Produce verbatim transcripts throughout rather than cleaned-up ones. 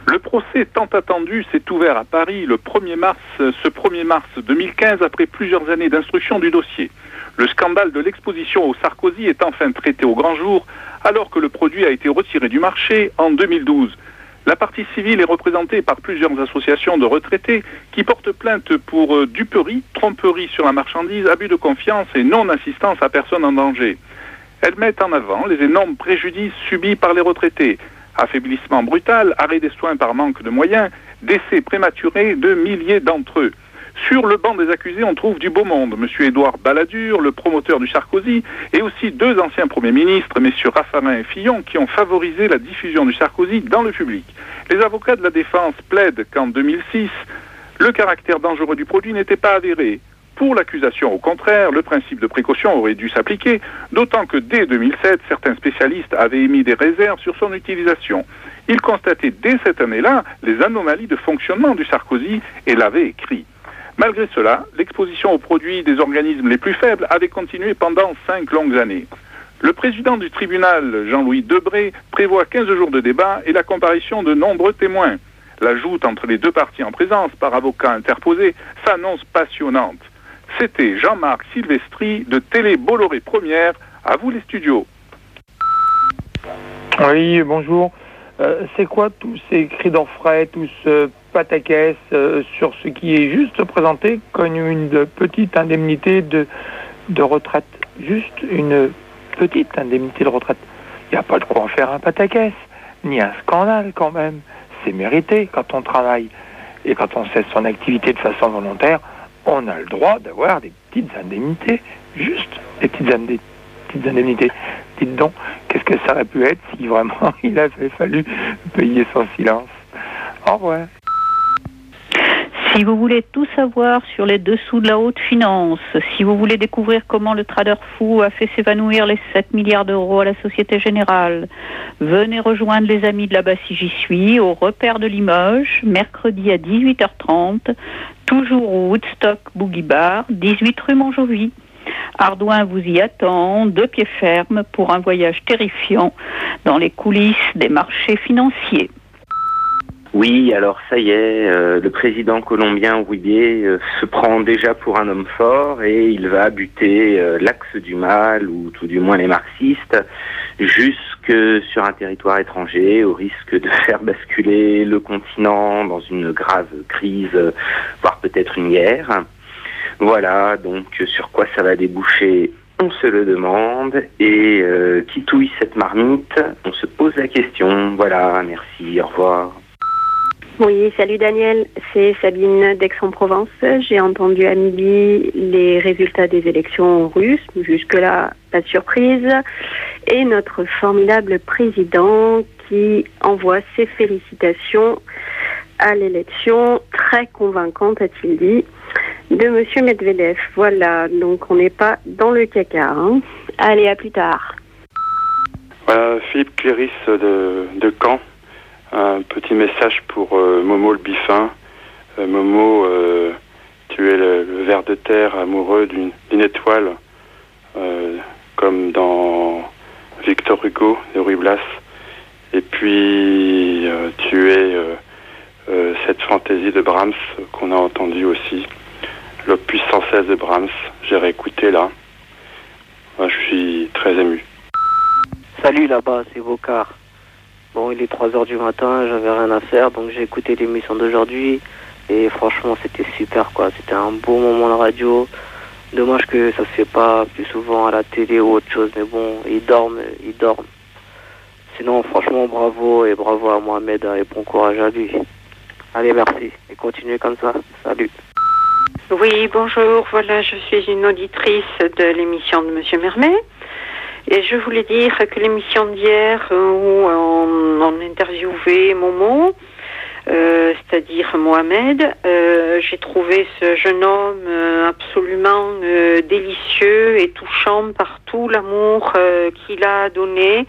Le procès tant attendu s'est ouvert à Paris le premier mars, ce premier mars deux mille quinze, après plusieurs années d'instruction du dossier. Le scandale de l'exposition au Sarkozy est enfin traité au grand jour, alors que le produit a été retiré du marché en deux mille douze. La partie civile est représentée par plusieurs associations de retraités qui portent plainte pour euh, duperie, tromperie sur la marchandise, abus de confiance et non-assistance à personne en danger. Elles mettent en avant les énormes préjudices subis par les retraités. Affaiblissement brutal, arrêt des soins par manque de moyens, décès prématurés de milliers d'entre eux. Sur le banc des accusés, on trouve du beau monde. Monsieur Édouard Balladur, le promoteur du Sarkozy, et aussi deux anciens premiers ministres, messieurs Raffarin et Fillon, qui ont favorisé la diffusion du Sarkozy dans le public. Les avocats de la défense plaident qu'en deux mille six, le caractère dangereux du produit n'était pas avéré. Pour l'accusation, au contraire, le principe de précaution aurait dû s'appliquer, d'autant que dès deux mille sept, certains spécialistes avaient émis des réserves sur son utilisation. Ils constataient dès cette année-là les anomalies de fonctionnement du Sarkozy et l'avaient écrit. Malgré cela, l'exposition aux produits des organismes les plus faibles avait continué pendant cinq longues années. Le président du tribunal, Jean-Louis Debré, prévoit quinze jours de débat et la comparution de nombreux témoins. La joute entre les deux parties en présence par avocat interposé s'annonce passionnante. C'était Jean-Marc Silvestri de Télé Bolloré Première. À vous les studios. Oui, bonjour. Euh, c'est quoi tous ces cris d'orfraie, tout ce pataquès euh, sur ce qui est juste présenté comme une petite indemnité de, de retraite? Juste une petite indemnité de retraite. Il n'y a pas de quoi en faire un pataquès, ni un scandale quand même. C'est mérité quand on travaille. Et quand on cesse son activité de façon volontaire, on a le droit d'avoir des petites indemnités. Juste des petites indemnités. Petites indemnités. Dites donc, qu'est-ce que ça aurait pu être si vraiment il avait fallu payer son silence? Au revoir. Si vous voulez tout savoir sur les dessous de la haute finance, si vous voulez découvrir comment le trader fou a fait s'évanouir les sept milliards d'euros à la Société Générale, venez rejoindre les amis de là-bas si j'y suis, au repère de Limoges, mercredi à dix-huit heures trente, toujours au Woodstock Boogie Bar, dix-huit rue Montjoly. Ardouin vous y attend, de pied ferme, pour un voyage terrifiant dans les coulisses des marchés financiers. Oui, alors ça y est, euh, le président colombien Uribe euh, se prend déjà pour un homme fort et il va buter euh, l'axe du mal, ou tout du moins les marxistes, jusque sur un territoire étranger, au risque de faire basculer le continent dans une grave crise, voire peut-être une guerre. Voilà, donc sur quoi ça va déboucher, on se le demande, et euh, qui touille cette marmite, on se pose la question. Voilà, merci, au revoir. Oui, salut Daniel, c'est Sabine d'Aix-en-Provence. J'ai entendu à midi les résultats des élections russes, jusque-là pas de surprise, et notre formidable président qui envoie ses félicitations à l'élection, très convaincante, a-t-il dit, de Monsieur Medvedev. Voilà, donc on n'est pas dans le caca. Hein. Allez, à plus tard. Voilà, Philippe Cléris de, de Caen. Un petit message pour euh, Momo le Biffin. Euh, Momo, euh, tu es le, le ver de terre amoureux d'une, d'une étoile, euh, comme dans Victor Hugo de Ruy Blas. Et puis, euh, tu es euh, euh, cette fantaisie de Brahms qu'on a entendue aussi. L'opus cent seize de Brahms, j'ai réécouté là. Moi, je suis très ému. Salut là-bas, c'est Vocard. Bon, il est trois heures du matin, j'avais rien à faire, donc j'ai écouté l'émission d'aujourd'hui. Et franchement, c'était super, quoi. C'était un beau moment de radio. Dommage que ça se fait pas plus souvent à la télé ou autre chose, mais bon, ils dorment, ils dorment. Sinon, franchement, bravo, et bravo à Mohamed, et bon courage à lui. Allez, merci, et continuez comme ça. Salut. Oui, bonjour, voilà, je suis une auditrice de l'émission de Monsieur Mermet. Et je voulais dire que l'émission d'hier où on, on interviewait Momo, euh, c'est-à-dire Mohamed, euh, j'ai trouvé ce jeune homme euh, absolument euh, délicieux et touchant par tout l'amour euh, qu'il a donné.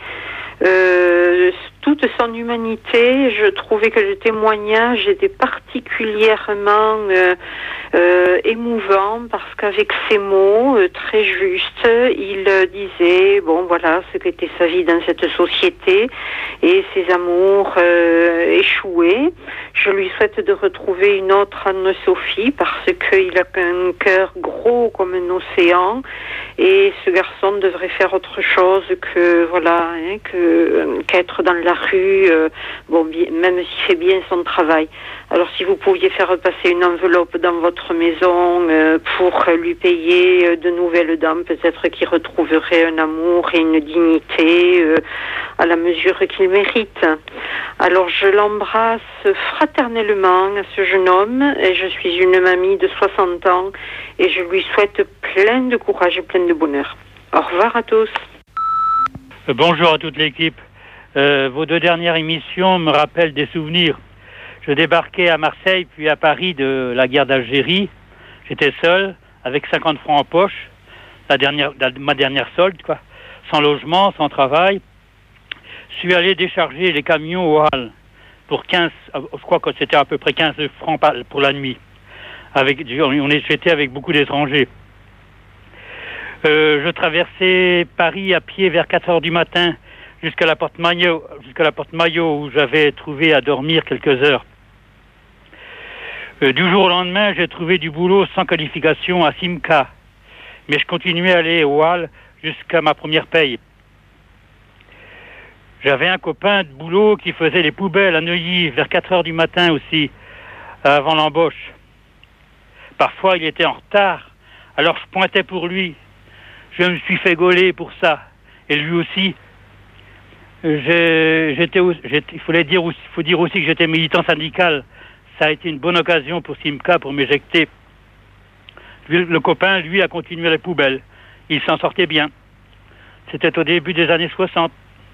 Euh, toute son humanité, je trouvais que le témoignage était particulièrement euh, euh, émouvant parce qu'avec ses mots euh, très justes, il euh, disait bon voilà ce qu'était sa vie dans cette société et ses amours euh, échoué. Je lui souhaite de retrouver une autre Anne-Sophie parce qu'il a un cœur gros comme un océan et ce garçon devrait faire autre chose que voilà hein, que qu'être dans la rue. Euh, bon, bien, même s'il fait bien son travail. Alors si vous pouviez faire passer une enveloppe dans votre maison euh, pour lui payer euh, de nouvelles dents, peut-être qu'il retrouverait un amour et une dignité euh, à la mesure qu'il mérite. Alors je l'embrasse fraternellement à ce jeune homme et je suis une mamie de soixante ans et je lui souhaite plein de courage et plein de bonheur. Au revoir à tous. Euh, bonjour à toute l'équipe. Euh, vos deux dernières émissions me rappellent des souvenirs. Je débarquais à Marseille puis à Paris de la guerre d'Algérie. J'étais seul, avec cinquante francs en poche, la dernière, la, ma dernière solde, quoi. Sans logement, sans travail. Je suis allé décharger les camions au Halles pour quinze, je crois que c'était à peu près quinze francs pour la nuit. Avec, on était avec beaucoup d'étrangers. Euh, je traversais Paris à pied vers quatre heures du matin jusqu'à la porte Maillot, jusqu'à la porte Maillot où j'avais trouvé à dormir quelques heures. Euh, du jour au lendemain, j'ai trouvé du boulot sans qualification à Simca. Mais je continuais à aller au Halles jusqu'à ma première paye. J'avais un copain de boulot qui faisait les poubelles à Neuilly vers quatre heures du matin aussi, avant l'embauche. Parfois, il était en retard, alors je pointais pour lui. Je me suis fait gauler pour ça. Et lui aussi. J'ai, j'étais, j'étais, il fallait dire, il faut dire aussi que j'étais militant syndical. Ça a été une bonne occasion pour Simca pour m'éjecter. Lui, le copain, lui, a continué les poubelles. Il s'en sortait bien. C'était au début des années soixante.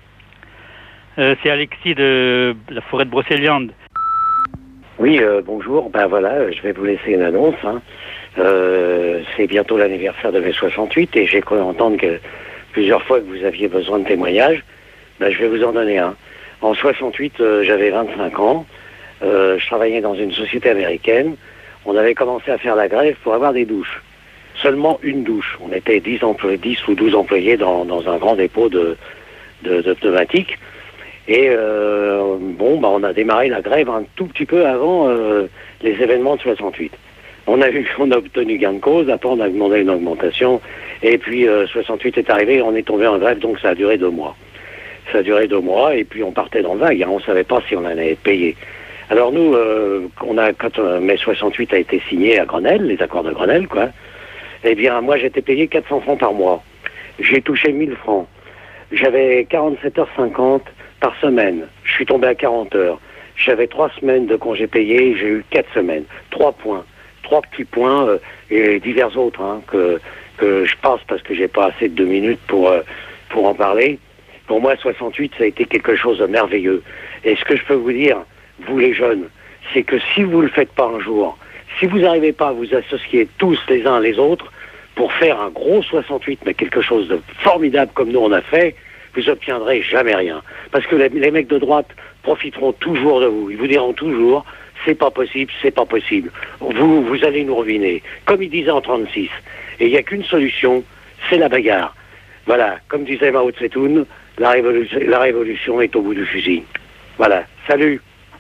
Euh, c'est Alexis de la forêt de Brocéliande. Oui, euh, bonjour. Ben voilà, je vais vous laisser une annonce. Hein. Euh, c'est bientôt l'anniversaire de mai soixante-huit et j'ai cru entendre que plusieurs fois que vous aviez besoin de témoignages. Ben, je vais vous en donner un. En soixante-huit, euh, j'avais vingt-cinq ans. Euh, je travaillais dans une société américaine. On avait commencé à faire la grève pour avoir des douches. Seulement une douche. On était dix, employés, dix ou douze employés dans, dans un grand dépôt de, de, de pneumatiques. Et euh, bon, bah, on a démarré la grève un tout petit peu avant euh, les événements de soixante-huit. On a eu, on a obtenu gain de cause. Après, on a demandé une augmentation. Et puis euh, soixante-huit est arrivé, on est tombé en grève, donc ça a duré deux mois. Ça a duré deux mois, et puis on partait dans le vague. Hein, on savait pas si on allait être payé. Alors nous, euh, on a quand euh, mai soixante-huit a été signé à Grenelle, les accords de Grenelle, quoi. Eh bien, moi, j'étais payé quatre cents francs par mois. J'ai touché mille francs. J'avais quarante-sept heures cinquante par semaine. Je suis tombé à quarante heures. J'avais trois semaines de congés payés, j'ai eu quatre semaines. Trois points. Trois petits points euh, et divers autres hein, que, que je passe parce que j'ai pas assez de deux minutes pour, euh, pour en parler. Pour moi, soixante-huit, ça a été quelque chose de merveilleux. Et ce que je peux vous dire, vous les jeunes, c'est que si vous le faites pas un jour, si vous n'arrivez pas à vous associer tous les uns les autres pour faire un gros soixante-huit, mais quelque chose de formidable comme nous on a fait, vous obtiendrez jamais rien. Parce que les, les mecs de droite profiteront toujours de vous. Ils vous diront toujours, c'est pas possible, c'est pas possible. Vous, vous allez nous ruiner. Comme ils disaient en trente-six. Et il n'y a qu'une solution, c'est la bagarre. Voilà, comme disait Mao Tse-tung, la révolution, la révolution est au bout du fusil. Voilà, salut.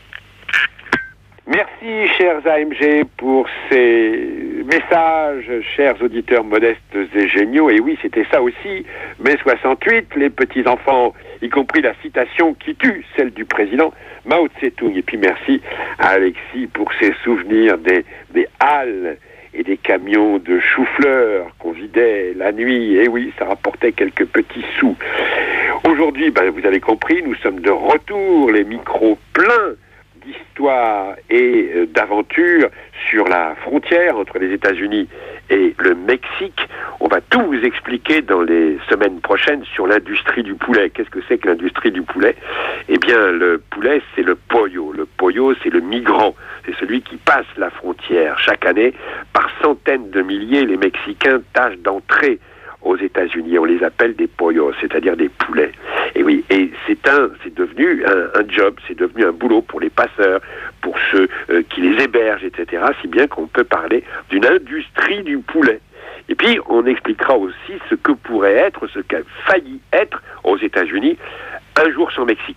Merci, chers A M G, pour ces messages, chers auditeurs modestes et géniaux. Et oui, c'était ça aussi, mai soixante-huit, les petits-enfants, y compris la citation qui tue, celle du président Mao Tse-tung. Et puis merci à Alexis pour ses souvenirs des, des halles et des camions de chou-fleur qu'on vidait la nuit. Et oui, ça rapportait quelques petits sous. Aujourd'hui, ben, vous avez compris, nous sommes de retour, les micros pleins d'histoire et euh, d'aventure sur la frontière entre les États-Unis et le Mexique. On va tout vous expliquer dans les semaines prochaines sur l'industrie du poulet. Qu'est-ce que c'est que l'industrie du poulet? Eh bien, le poulet, c'est le pollo. Le pollo, c'est le migrant. C'est celui qui passe la frontière. Chaque année, par centaines de milliers, les Mexicains tâchent d'entrer aux États-Unis. On les appelle des pollos, c'est-à-dire des poulets. Et oui, et c'est un, c'est devenu un, un job, c'est devenu un boulot pour les passeurs, pour ceux euh, qui les hébergent, et cetera. Si bien qu'on peut parler d'une industrie du poulet. Et puis, on expliquera aussi ce que pourrait être, ce qu'a failli être aux États-Unis, un jour sans Mexicain.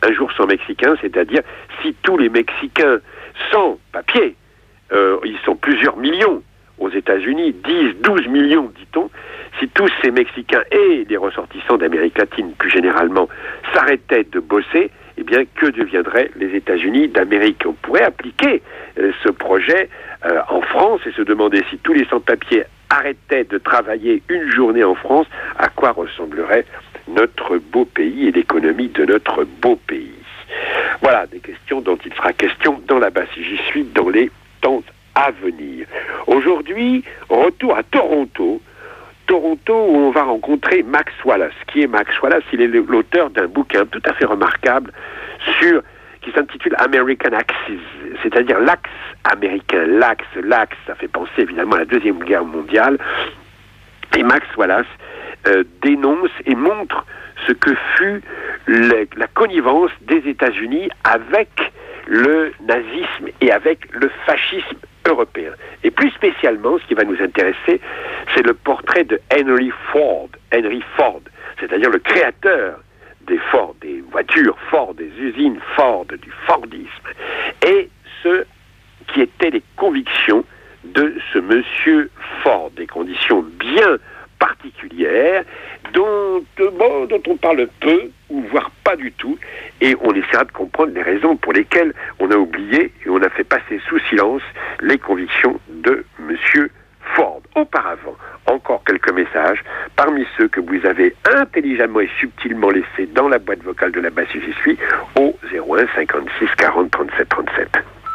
un jour sans Mexicains, c'est-à-dire si tous les Mexicains sans papier, euh, ils sont plusieurs millions aux États-Unis, dix, douze millions, dit-on, si tous ces Mexicains et les ressortissants d'Amérique latine, plus généralement, s'arrêtaient de bosser, eh bien, que deviendraient les États-Unis d'Amérique? On pourrait appliquer euh, ce projet euh, en France et se demander si tous les sans-papiers arrêtaient de travailler une journée en France, à quoi ressemblerait notre beau pays et l'économie de notre beau pays. Voilà, des questions dont il sera question dans la base si j'y suis dans les temps à venir. Aujourd'hui, retour à Toronto, Toronto où on va rencontrer Max Wallace. Qui est Max Wallace? Il est l'auteur d'un bouquin tout à fait remarquable sur, qui s'intitule American Axis, c'est-à-dire l'axe américain. L'axe, l'axe, ça fait penser évidemment à la Deuxième Guerre mondiale. Et Max Wallace euh, dénonce et montre ce que fut le, la connivence des États-Unis avec le nazisme et avec le fascisme européen. Et plus spécialement, ce qui va nous intéresser, c'est le portrait de Henry Ford. Henry Ford, c'est-à-dire le créateur des Ford, des voitures Ford, des usines Ford, du Fordisme, et ce qui étaient les convictions de ce monsieur Ford, des conditions bien particulières dont, bon, dont on parle peu ou voire pas du tout, et on essaiera de comprendre les raisons pour lesquelles on a oublié et on a fait passer sous silence les convictions de monsieur Ford. Auparavant, encore quelques messages parmi ceux que vous avez intelligemment et subtilement laissés dans la boîte vocale de la base si j'y suis au zéro un cinquante-six quarante trente-sept trente-sept.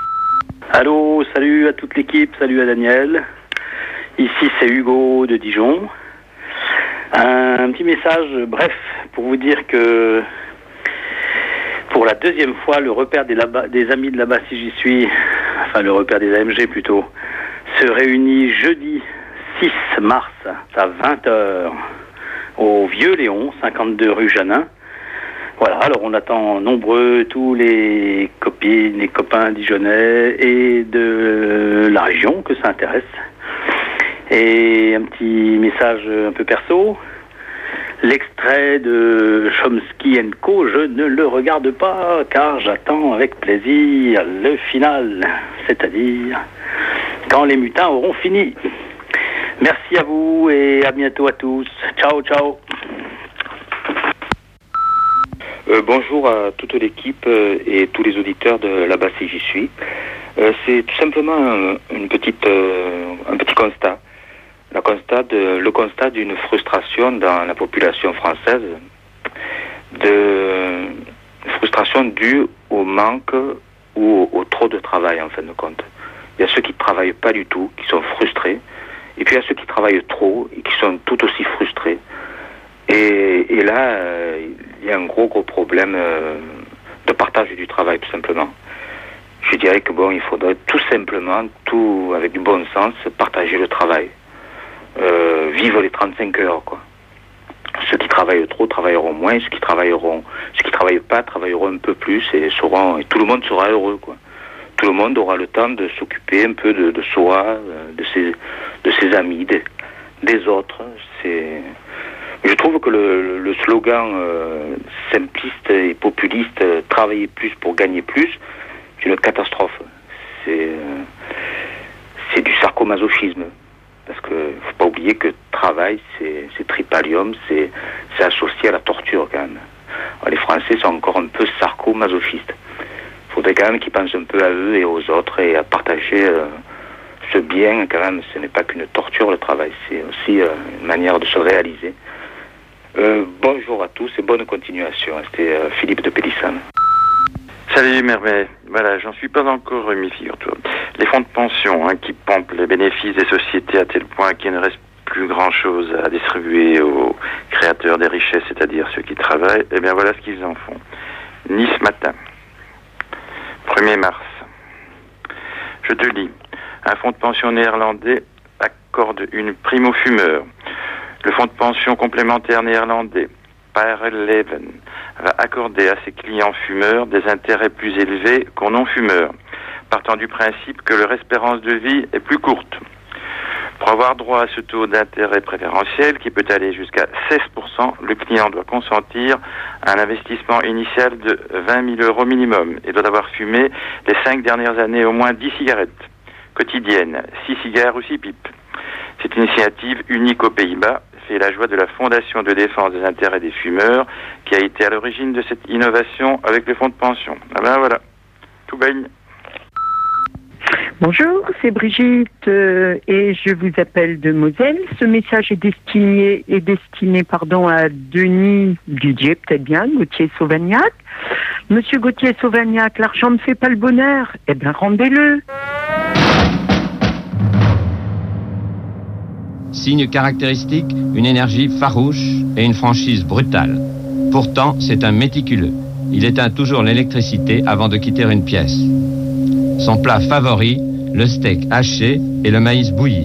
Allô, salut à toute l'équipe, salut à Daniel. Ici c'est Hugo de Dijon. Un, un petit message bref pour vous dire que pour la deuxième fois, le repère des, là-bas, des amis de là-bas si j'y suis, enfin le repère des A M G plutôt, se réunit jeudi six mars à vingt heures au Vieux Léon, cinquante-deux rue Janin. Voilà, alors on attend nombreux tous les copines, les copains dijonnais et de la région que ça intéresse. Et un petit message un peu perso. L'extrait de Chomsky and Co, je ne le regarde pas car j'attends avec plaisir le final, c'est-à-dire quand les mutins auront fini. Merci à vous et à bientôt à tous. Ciao, ciao. Euh, bonjour à toute l'équipe euh, et tous les auditeurs de là-bas si j'y suis. Euh, c'est tout simplement un, une petite, euh, un petit constat. Le constat, de, le constat d'une frustration dans la population française, de frustration due au manque ou au, au trop de travail en fin de compte. Il y a ceux qui ne travaillent pas du tout, qui sont frustrés, et puis il y a ceux qui travaillent trop et qui sont tout aussi frustrés. Et, et là, euh, il y a un gros gros problème euh, de partage du travail tout simplement. Je dirais que bon, il faudrait tout simplement, tout avec du bon sens, partager le travail. Euh, vivre les trente-cinq heures, quoi. Ceux qui travaillent trop travailleront moins, ceux qui travailleront, ceux qui travaillent pas travailleront un peu plus et seront, et tout le monde sera heureux, quoi. Tout le monde aura le temps de s'occuper un peu de, de soi, de ses, de ses amis, des, des autres. C'est, je trouve que le, le slogan euh, simpliste et populiste, euh, travailler plus pour gagner plus, c'est une catastrophe. C'est, euh, c'est du sarcomasochisme. Parce qu'il ne faut pas oublier que travail, c'est, c'est tripalium, c'est, c'est associé à la torture quand même. Alors, les Français sont encore un peu sarco-masochistes. Il faudrait quand même qu'ils pensent un peu à eux et aux autres et à partager euh, ce bien quand même. Ce n'est pas qu'une torture le travail, c'est aussi euh, une manière de se réaliser. Euh, bonjour à tous et bonne continuation. C'était euh, Philippe de Pélissane. Salut Mermet, voilà, j'en suis pas encore remis, figure-toi. Les fonds de pension hein, qui pompent les bénéfices des sociétés à tel point qu'il ne reste plus grand-chose à distribuer aux créateurs des richesses, c'est-à-dire ceux qui travaillent, eh bien voilà ce qu'ils en font. Nice matin, premier mars. Je te lis, un fonds de pension néerlandais accorde une prime aux fumeurs. Le fonds de pension complémentaire néerlandais, Pareleven, va accorder à ses clients fumeurs des intérêts plus élevés qu'aux non-fumeurs, partant du principe que leur espérance de vie est plus courte. Pour avoir droit à ce taux d'intérêt préférentiel qui peut aller jusqu'à seize pour cent, le client doit consentir à un investissement initial de vingt mille euros minimum et doit avoir fumé les cinq dernières années au moins dix cigarettes quotidiennes, six cigares ou six pipes. C'est une initiative unique aux Pays-Bas, fait la joie de la Fondation de défense des intérêts des fumeurs qui a été à l'origine de cette innovation avec les fonds de pension. Ah ben voilà, tout baigne. Bonjour, c'est Brigitte euh, et je vous appelle de Moselle. Ce message est destiné, est destiné pardon, à Denis Didier, peut-être bien, Gauthier-Sauvagnac. Monsieur Gauthier-Sauvagnac, l'argent ne fait pas le bonheur. Eh bien, rendez-le. Signe caractéristique, une énergie farouche et une franchise brutale. Pourtant, c'est un méticuleux. Il éteint toujours l'électricité avant de quitter une pièce. Son plat favori, le steak haché et le maïs bouilli.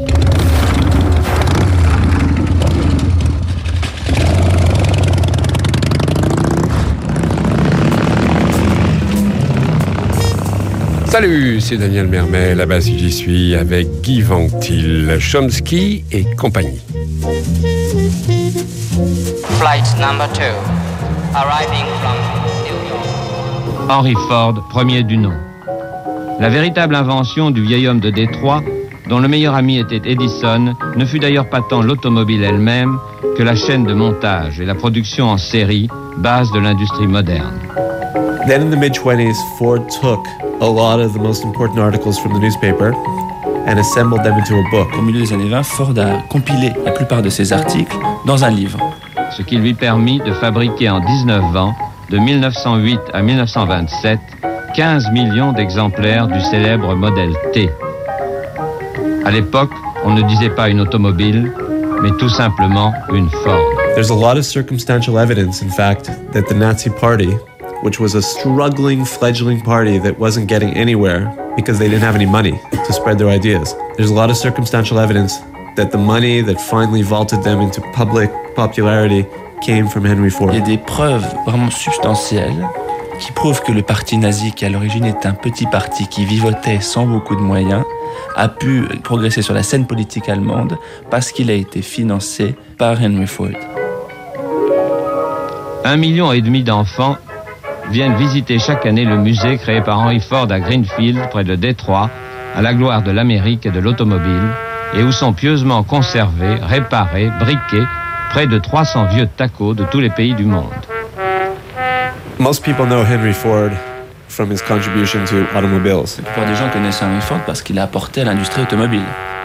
Salut, c'est Daniel Mermet, là-bas si j'y suis, avec Guy Ventil, Chomsky et compagnie. Flight number two, arriving from New York. Henry Ford, premier du nom. La véritable invention du vieil homme de Détroit, dont le meilleur ami était Edison, ne fut d'ailleurs pas tant l'automobile elle-même que la chaîne de montage et la production en série, base de l'industrie moderne. Then in the mid-twenties, Ford took a lot of the most important articles from the newspaper and assembled them into a book. Au milieu des années vingt, Ford a compilé la plupart de ses articles dans un livre. Ce qui lui permit de fabriquer en dix-neuf ans, de mille neuf cent huit à mille neuf cent vingt-sept, quinze millions d'exemplaires du célèbre modèle T. À l'époque, on ne disait pas une automobile, mais tout simplement une Ford. There's a lot of circumstantial evidence, in fact, that the Nazi Party, which was a struggling, fledgling party that wasn't getting anywhere because they didn't have any money to spread their ideas. There's a lot of circumstantial evidence that the money that finally vaulted them into public popularity came from Henry Ford. Il y a des preuves vraiment substantielles qui prouvent que le parti nazi, qui à l'origine est un petit parti qui vivotait sans beaucoup de moyens, a pu progresser sur la scène politique allemande parce qu'il a été financé par Henry Ford. Un million et demi d'enfants viennent visiter chaque année le musée créé par Henry Ford à Greenfield, près de Détroit, à la gloire de l'Amérique et de l'automobile, et où sont pieusement conservés, réparés, briqués, près de trois cents vieux tacos de tous les pays du monde. Most people know Henry Ford from his contribution to automobiles. La plupart des gens connaissent Henry Ford parce qu'il a apporté à l'industrie automobile.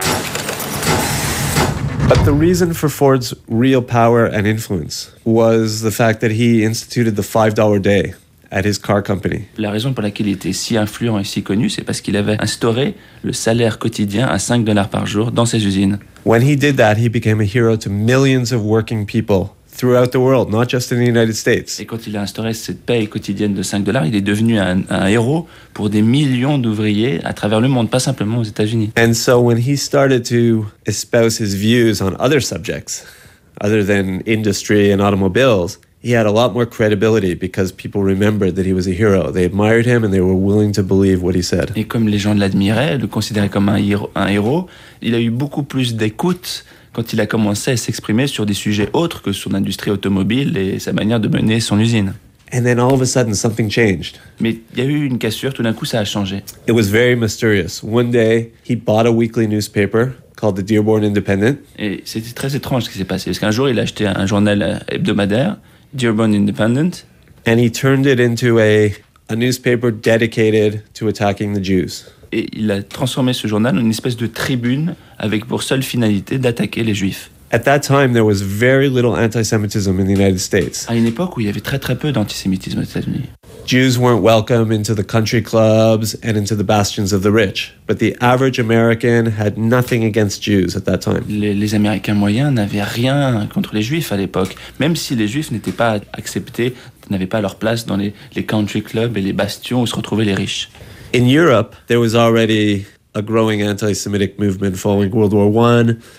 But the reason for Ford's real power and influence was the fact that he instituted the five dollar day at his car company. La raison pour laquelle il était si influent et si connu, c'est parce qu'il avait instauré le salaire quotidien à cinq dollars par jour dans ses usines. When he did that, he became a hero to millions of working people throughout the world, not just in the United States. Et quand il a instauré cette paye quotidienne de cinq dollars, il est devenu un, un héros pour des millions d'ouvriers à travers le monde, pas simplement aux États-Unis. And so when he started to espouse his views on other subjects, other than industry and automobiles, he had a lot more credibility because people remembered that he was a hero. They admired him and they were willing to believe what he said. Et comme les gens l'admiraient, le considéraient comme un héros, un héros, il a eu beaucoup plus d'écoute quand il a commencé à s'exprimer sur des sujets autres que son industrie automobile et sa manière de mener son usine. And then all of a sudden something changed. Mais il y a eu une cassure, tout d'un coup ça a changé. It was very mysterious. One day, he bought a weekly newspaper called the Dearborn Independent. Et c'était très étrange ce qui s'est passé, parce qu'un jour il a acheté un journal hebdomadaire, Dearborn Independent. And he turned it into a, a newspaper dedicated to attacking the Jews. Et il a transformé ce journal en une espèce de tribune avec pour seule finalité d'attaquer les Juifs. At that time, there was very little anti-Semitism in the United States. À une époque où il y avait très très peu d'antisémitisme aux États-Unis. Jews weren't welcome into the country clubs and into the bastions of the rich, but the average American had nothing against Jews at that time. Les, les Américains moyens n'avaient rien contre les Juifs à l'époque, même si les Juifs n'étaient pas acceptés, n'avaient pas leur place dans les, les country clubs et les bastions où se retrouvaient les riches. In Europe, there was already a growing anti-Semitic movement following World War One.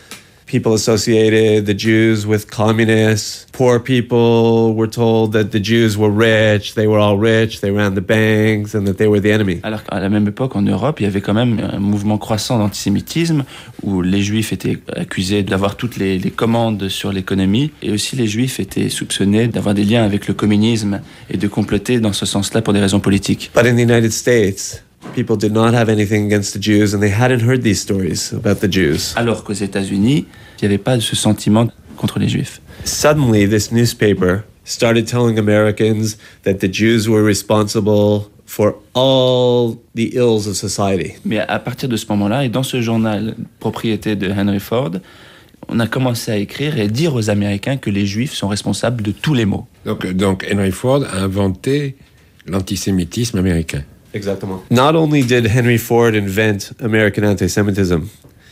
people associated the Jews with communists. Poor people were told that the Jews were rich, they were all rich, they ran the banks, and that they were the enemy. Alors qu'à la même époque, en Europe, il y avait quand même un mouvement croissant d'antisémitisme où les Juifs étaient accusés d'avoir toutes les, les commandes sur l'économie, et aussi les Juifs étaient soupçonnés d'avoir des liens avec le communisme et de comploter dans ce sens-là pour des raisons politiques. But in the United States, people did not have anything against the Jews, and they hadn't heard these stories about the Jews. Alors qu'aux États-Unis, il n'y avait pas ce sentiment contre les Juifs. Suddenly, this newspaper started telling Americans that the Jews were responsible for all the ills of society. Mais à partir de ce moment-là, et dans ce journal propriété de Henry Ford, on a commencé à écrire et dire aux Américains que les Juifs sont responsables de tous les maux. Donc, donc Henry Ford a inventé l'antisémitisme américain. Exactement. Not only did Henry Ford invent American anti-Semitism,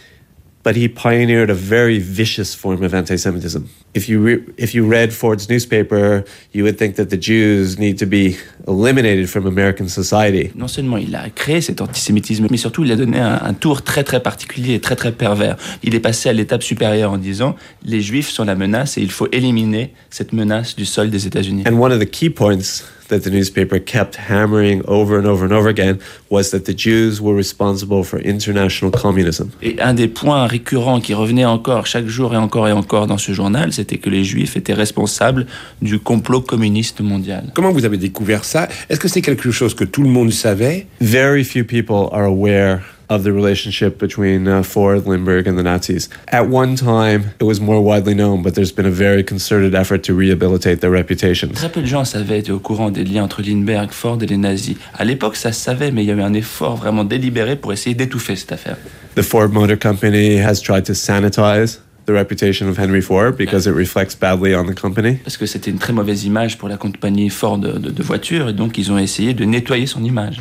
but he pioneered a very vicious form of anti-Semitism. If you re- if you read Ford's newspaper, you would think that the Jews need to be eliminated from American society. Non seulement il a créé cet antisémitisme, mais surtout il a donné un, un tour très très particulier et très très pervers. Il est passé à l'étape supérieure en disant les Juifs sont la menace et il faut éliminer cette menace du sol des États-Unis. And one of the key points that the newspaper kept hammering over and over and over again was that the Jews were responsible for international communism. Et un des points récurrents qui revenait encore chaque jour et encore et encore dans ce journal, c'était que les Juifs étaient responsables du complot communiste mondial. Comment vous avez découvert ça? Est-ce que c'est quelque chose que tout le monde savait? Very few people are aware of the relationship between uh, Ford, Lindbergh, and the Nazis. At one time, it was more widely known, but there's been a very concerted effort to rehabilitate their reputations. Très peu de gens savaient, étaient au courant des liens entre Lindbergh, Ford et les nazis. À l'époque, ça se savait, mais il y avait un effort vraiment délibéré pour essayer d'étouffer cette affaire. The Ford Motor Company has tried to sanitize the reputation of Henry Ford because it reflects badly on the company. Parce que c'était une très mauvaise image pour la compagnie Ford de, de, de voitures, et donc ils ont essayé de nettoyer son image.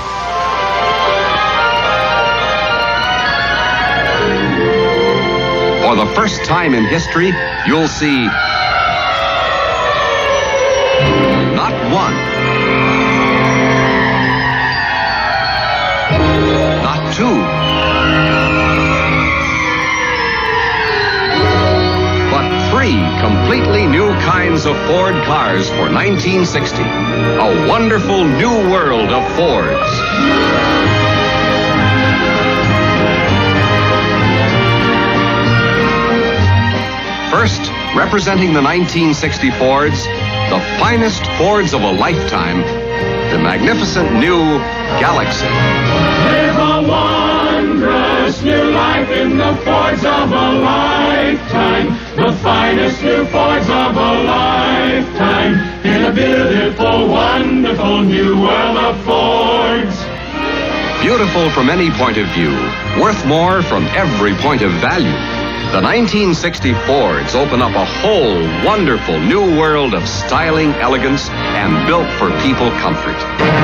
For the first time in history, you'll see not one, not two, but three completely new kinds of Ford cars for nineteen sixty. A wonderful new world of Fords. First, representing the nineteen sixty Fords, the finest Fords of a lifetime, the magnificent new Galaxy. Live a wondrous new life in the Fords of a lifetime, the finest new Fords of a lifetime, in a beautiful, wonderful new world of Fords. Beautiful from any point of view, worth more from every point of value. The nineteen sixty Fords open up a whole wonderful new world of styling, elegance, and built for people comfort.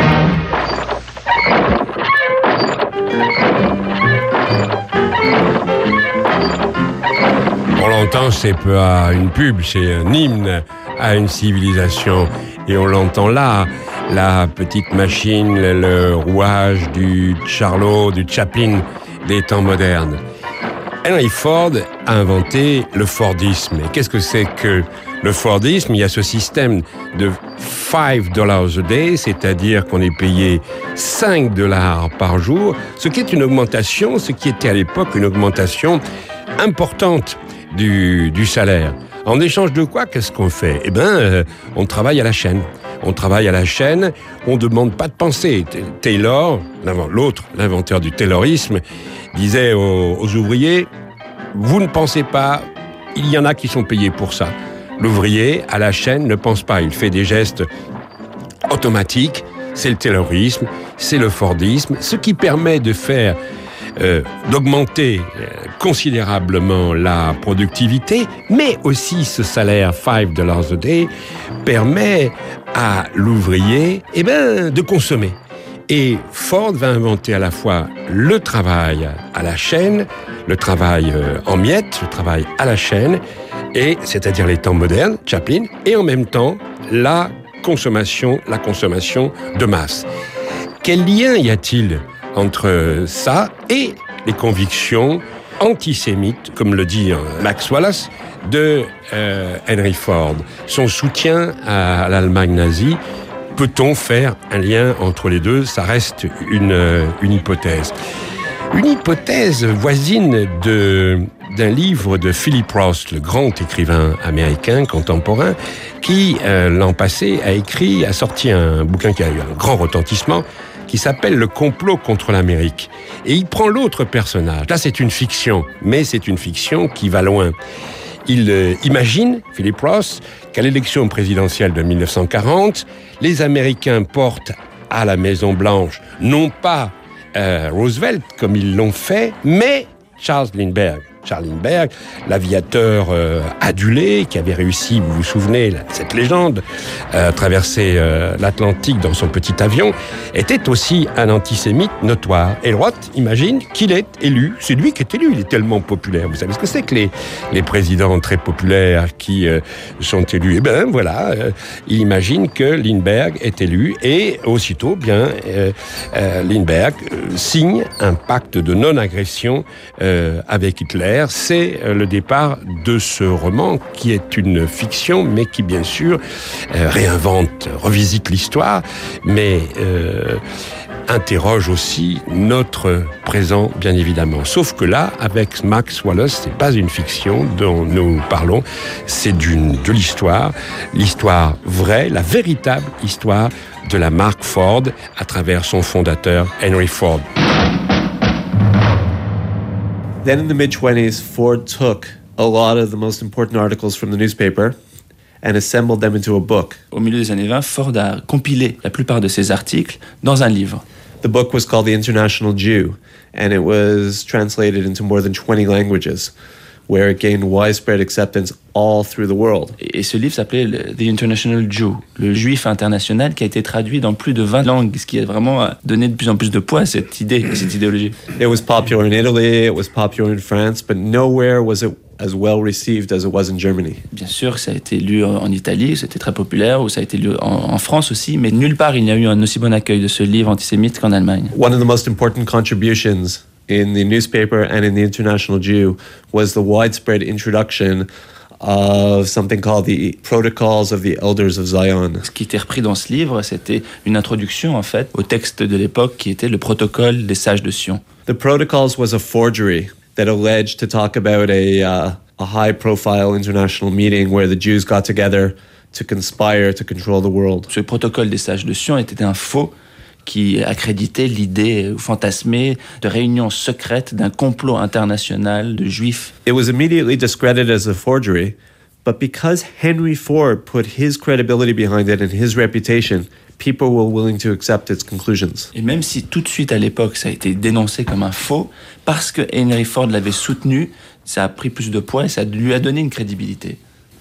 On l'entend, c'est pas une pub, c'est un hymne à une civilisation. Et on l'entend là, la petite machine, le, le rouage du Charlot, du Chaplin des temps modernes. Henry Ford a inventé le Fordisme. Et qu'est-ce que c'est que le Fordisme? Il y a ce système de five dollars a day, c'est-à-dire qu'on est payé cinq dollars par jour, ce qui est une augmentation, ce qui était à l'époque une augmentation importante du, du salaire. En échange de quoi, qu'est-ce qu'on fait? Eh bien, euh, on travaille à la chaîne. On travaille à la chaîne, on ne demande pas de penser. Taylor, l'autre, l'inventeur du taylorisme, disait aux, aux ouvriers, vous ne pensez pas, il y en a qui sont payés pour ça. L'ouvrier, à la chaîne, ne pense pas, il fait des gestes automatiques, c'est le taylorisme, c'est le fordisme, ce qui permet de faire, euh, d'augmenter euh, considérablement la productivité, mais aussi ce salaire five dollars a day permet à l'ouvrier, eh ben, de consommer. Et Ford va inventer à la fois le travail à la chaîne, le travail en miettes, le travail à la chaîne, et c'est-à-dire les temps modernes, Chaplin, et en même temps la consommation, la consommation de masse. Quel lien y a-t-il entre ça et les convictions antisémite, comme le dit Max Wallace, de euh, Henry Ford. Son soutien à l'Allemagne nazie, peut-on faire un lien entre les deux? Ça reste une, une hypothèse. Une hypothèse voisine de, d'un livre de Philip Roth, le grand écrivain américain contemporain, qui, euh, l'an passé, a écrit, a sorti un bouquin qui a eu un grand retentissement, qui s'appelle Le complot contre l'Amérique. Et il prend l'autre personnage. Là, c'est une fiction, mais c'est une fiction qui va loin. Il euh, imagine, Philip Roth, qu'à l'élection présidentielle de mille neuf cent quarante, les Américains portent à la Maison-Blanche, non pas euh, Roosevelt, comme ils l'ont fait, mais Charles Lindbergh. Charles Lindbergh, l'aviateur euh, adulé, qui avait réussi, vous vous souvenez, cette légende, euh, traverser euh, l'Atlantique dans son petit avion, était aussi un antisémite notoire. Et Roth imagine qu'il est élu, c'est lui qui est élu, il est tellement populaire. Vous savez ce que c'est que les, les présidents très populaires qui euh, sont élus? Eh bien voilà, euh, il imagine que Lindbergh est élu et aussitôt, bien, euh, euh, Lindbergh euh, signe un pacte de non-agression euh, avec Hitler. C'est le départ de ce roman qui est une fiction, mais qui bien sûr euh, réinvente, revisite l'histoire, mais euh, interroge aussi notre présent, bien évidemment. Sauf que là, avec Max Wallace, c'est pas une fiction dont nous parlons, c'est d'une, de l'histoire, l'histoire vraie, la véritable histoire de la marque Ford à travers son fondateur Henry Ford. Then in the mid-twenties, Ford took a lot of the most important articles from the newspaper and assembled them into a book. Au milieu des années vingt, Ford a compilé la plupart de ses articles dans un livre. The book was called The International Jew, and it was translated into more than twenty languages, where it gained widespread acceptance all through the world. Et ce livre s'appelait The International Jew, le juif international, qui a été traduit dans plus de vingt langues, ce qui a vraiment donné de plus en plus de poids à cette idée, à cette idéologie. It was popular in Italy, it was popular in France, but nowhere was it as well received as it was in Germany. Bien sûr, ça a été lu en Italie, c'était très populaire, ou ça a été lu en, en France aussi, mais nulle part il n'y a eu un aussi bon accueil de ce livre antisémite qu'en Allemagne. One of the most important contributions in the newspaper and in the International Jew was the widespread introduction of something called the Protocols of the Elders of Zion. Ce qui était repris dans ce livre, c'était une introduction en fait au texte de l'époque qui était le protocole des sages de Sion. The Protocols was a forgery that alleged to talk about a uh, a high-profile international meeting where the Jews got together to conspire to control the world. Ce protocole des sages de Sion était un faux qui accréditait l'idée fantasmée de réunion secrète d'un complot international de juifs. It was immediately discredited as a forgery, but because Henry Ford put his credibility behind it and his reputation, people were willing to accept its conclusions. Et même si tout de suite à l'époque ça a été dénoncé comme un faux, parce que Henry Ford l'avait soutenu, ça a pris plus de poids et ça lui a donné une crédibilité.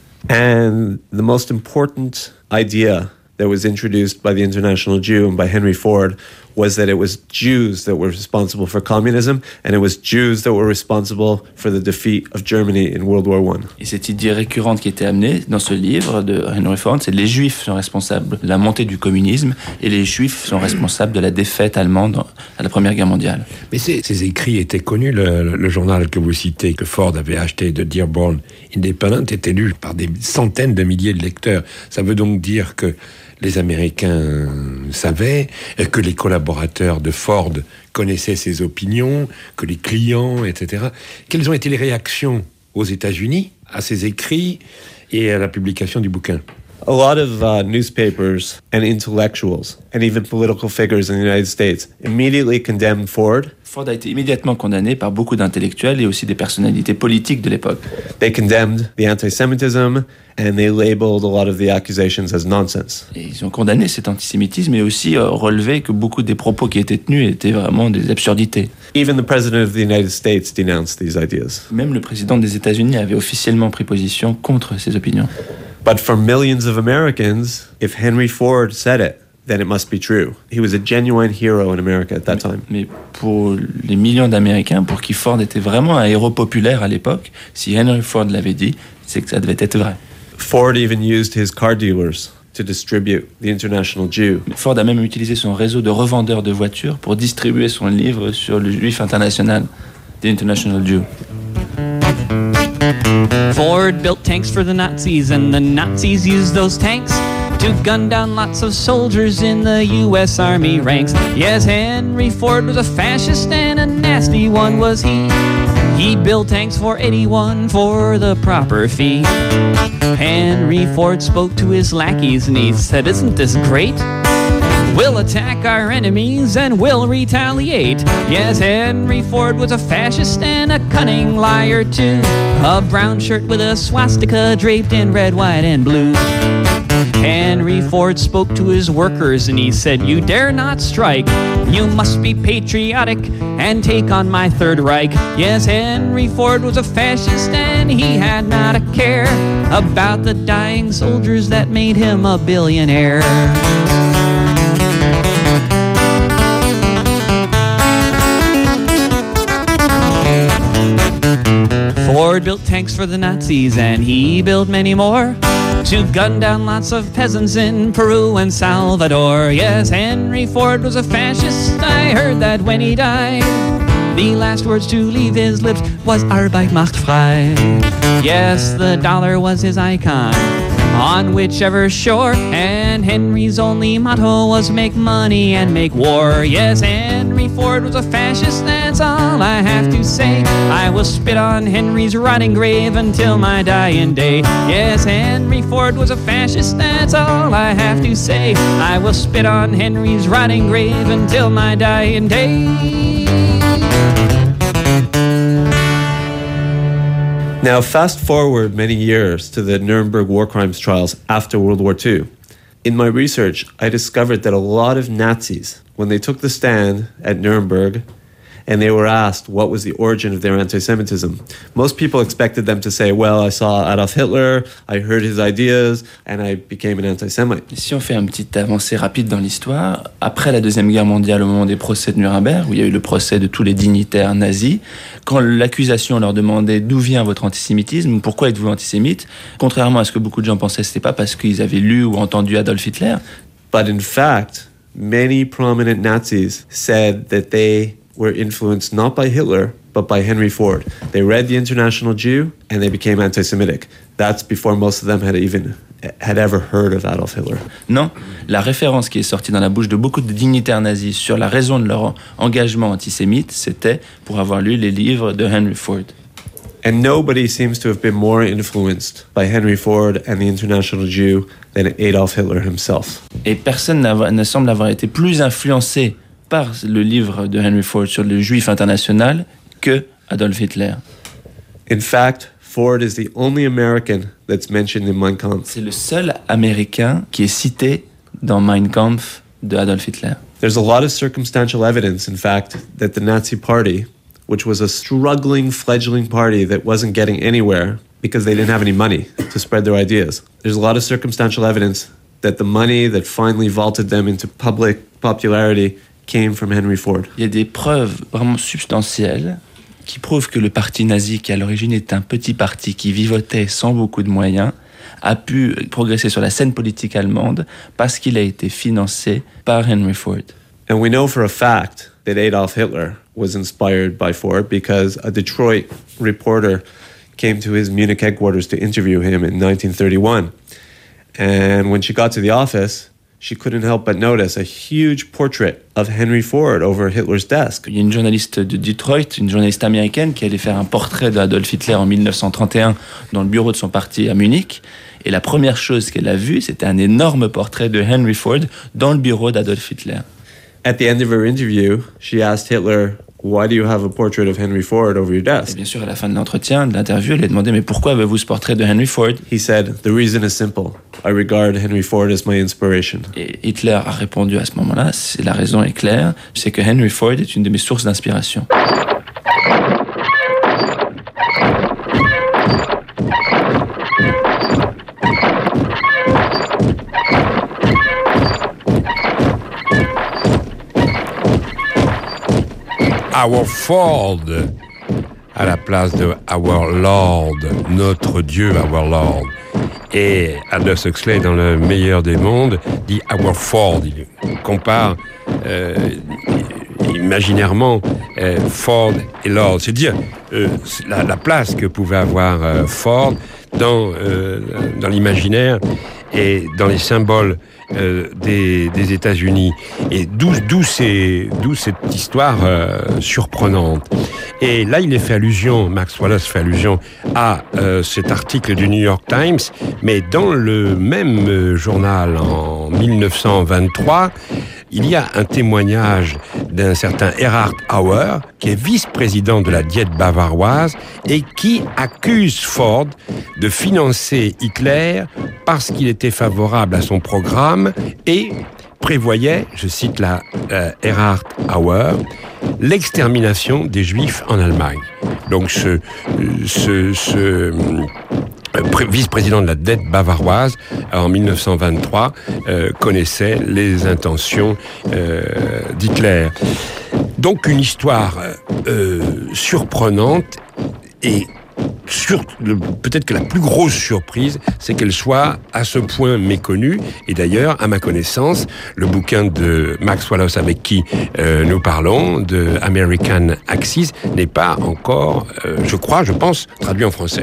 And the most important idea that was introduced by the International Jew and by Henry Ford was that it was Jews that were responsible for communism and it was Jews that were responsible for the defeat of Germany in World War One. Et cette idée récurrente qui était amenée dans ce livre de Henry Ford, c'est que les Juifs sont responsables de la montée du communisme et les Juifs sont responsables de la défaite allemande à la Première Guerre mondiale. Mais ces, ces écrits étaient connus. Le, le, le journal que vous citez, que Ford avait acheté de Dearborn Independent, était lu par des centaines de milliers de lecteurs. Ça veut donc dire que les Américains savaient, que les collaborateurs de Ford connaissaient ses opinions, que les clients, et cetera. Quelles ont été les réactions aux États-Unis à ces écrits et à la publication du bouquin? A lot of uh, newspapers and intellectuals and even political figures in the United States immediately condemned Ford. Ford a été immédiatement condamné par beaucoup d'intellectuels et aussi des personnalités politiques de l'époque. They condemned the anti-Semitism and they labeled a lot of the accusations as nonsense. Et ils ont condamné cet antisémitisme et aussi euh, relevé que beaucoup des propos qui étaient tenus étaient vraiment des absurdités. Even the President of the United States denounced these ideas. Même le président des États-Unis avait officiellement pris position contre ces opinions. But for millions of Americans, if Henry Ford said it, then it must be true. He was a genuine hero in America at that time. Mais pour les millions d'Américains, pour qui Ford était vraiment un héros populaire à l'époque, si Henry Ford l'avait dit, c'est que ça devait être vrai. Ford even used his car dealers to distribute the International Jew. Ford a même utilisé son réseau de revendeurs de voitures pour distribuer son livre sur le Juif international. The International Jew. Ford built tanks for the Nazis, and the Nazis used those tanks to gun down lots of soldiers in the U S Army ranks. Yes, Henry Ford was a fascist, and a nasty one was he. He built tanks for anyone for the proper fee. Henry Ford spoke to his lackeys and he said, "Isn't this great? We'll attack our enemies and we'll retaliate." Yes, Henry Ford was a fascist and a cunning liar too. A brown shirt with a swastika draped in red, white, and blue. Henry Ford spoke to his workers and he said, "You dare not strike. You must be patriotic and take on my Third Reich." Yes, Henry Ford was a fascist and he had not a care about the dying soldiers that made him a billionaire. Ford built tanks for the Nazis and he built many more to gun down lots of peasants in Peru and Salvador. Yes, Henry Ford was a fascist, I heard that when he died. The last words to leave his lips was Arbeit macht frei. Yes, the dollar was his icon on whichever shore, and Henry's only motto was make money and make war. Yes, Henry Ford was a fascist, that's all I have to say. I will spit on Henry's rotting grave until my dying day. Yes, Henry Ford was a fascist, that's all I have to say. I will spit on Henry's rotting grave until my dying day. Now, fast forward many years to the Nuremberg war crimes trials after World War Two. In my research, I discovered that a lot of Nazis, when they took the stand at Nuremberg and they were asked what was the origin of their anti-Semitism, most people expected them to say, well, I saw Adolf Hitler, I heard his ideas, and I became an anti-Semite. Si on fait une petite avancée rapide dans l'histoire, après la Deuxième Guerre mondiale, au moment des procès de Nuremberg, où il y a eu le procès de tous les dignitaires nazis, quand l'accusation leur demandait d'où vient votre antisémitisme, pourquoi êtes-vous antisémite, contrairement à ce que beaucoup de gens pensaient, c'était pas parce qu'ils avaient lu ou entendu Adolf Hitler. But in fact, many prominent Nazis said that they were influenced not by Hitler, but by Henry Ford. They read The International Jew and they became anti-Semitic. That's before most of them had even had ever heard of Adolf Hitler. Non, la référence qui est sortie dans la bouche de beaucoup de dignitaires nazis sur la raison de leur engagement antisémite, c'était pour avoir lu les livres de Henry Ford. And nobody seems to have been more influenced by Henry Ford and the International Jew than Adolf Hitler himself. Et personne ne semble avoir été plus influencé par le livre de Henry Ford sur le juif international que Adolf Hitler. In fact, Ford is the only American that's mentioned in Mein Kampf. C'est le seul Américain qui est cité dans Mein Kampf de Adolf Hitler. There's a lot of circumstantial evidence, in fact, that the Nazi Party, which was a struggling, fledgling party that wasn't getting anywhere because they didn't have any money to spread their ideas. There's a lot of circumstantial evidence that the money that finally vaulted them into public popularity came from Henry Ford. Il y a des preuves vraiment substantielles qui prouvent que le parti nazi, qui à l'origine est un petit parti qui vivotait sans beaucoup de moyens, a pu progresser sur la scène politique allemande parce qu'il a été financé par Henry Ford. And we know for a fact that Adolf Hitler was inspired by Ford because a Detroit reporter came to his Munich headquarters to interview him in nineteen thirty-one. And when she got to the office, she couldn't help but notice a huge portrait of Henry Ford over Hitler's desk. Il y a une journaliste de Detroit, une journaliste américaine, qui allait faire un portrait d'Adolf Hitler en dix-neuf cent trente et un dans le bureau de son parti à Munich. Et la première chose qu'elle a vue, c'était un énorme portrait de Henry Ford dans le bureau d'Adolf Hitler. At the end of her interview, she asked Hitler, "Why do you have a portrait of Henry Ford over your desk?" Et bien sûr, à la fin de l'entretien, de l'interview, elle a demandé, mais pourquoi avez-vous ce portrait de Henry Ford? He said, "The reason is simple. I regard Henry Ford as my inspiration." Et Hitler a répondu à ce moment-là, c'est, la raison est claire, c'est que Henry Ford est une de mes sources d'inspiration. Our Ford, à la place de Our Lord, notre Dieu, Our Lord. Et Aldous Huxley, dans Le meilleur des mondes, dit Our Ford. Il compare, euh, imaginairement euh, Ford et Lord. C'est dire euh, la, la place que pouvait avoir euh, Ford dans, euh, dans l'imaginaire et dans les symboles euh, des, des États-Unis. Et d'où, d'où, c'est, d'où cette histoire euh, surprenante. Et là, il est fait allusion, Max Wallace fait allusion à euh, cet article du New York Times, mais dans le même euh, journal, en dix-neuf cent vingt-trois, il y a un témoignage d'un certain Erhard Auer, qui est vice-président de la Diète bavaroise et qui accuse Ford de financer Hitler parce qu'il était favorable à son programme et prévoyait, je cite la euh, Erhard Auer, l'extermination des Juifs en Allemagne. Donc ce, ce, ce vice-président de la dette bavaroise, en dix-neuf cent vingt-trois, euh, connaissait les intentions euh, d'Hitler. Donc une histoire euh, surprenante et sur, peut-être que la plus grosse surprise, c'est qu'elle soit à ce point méconnue. Et d'ailleurs, à ma connaissance, le bouquin de Max Wallace avec qui euh, nous parlons, de American Axis, n'est pas encore, euh, je crois, je pense, traduit en français.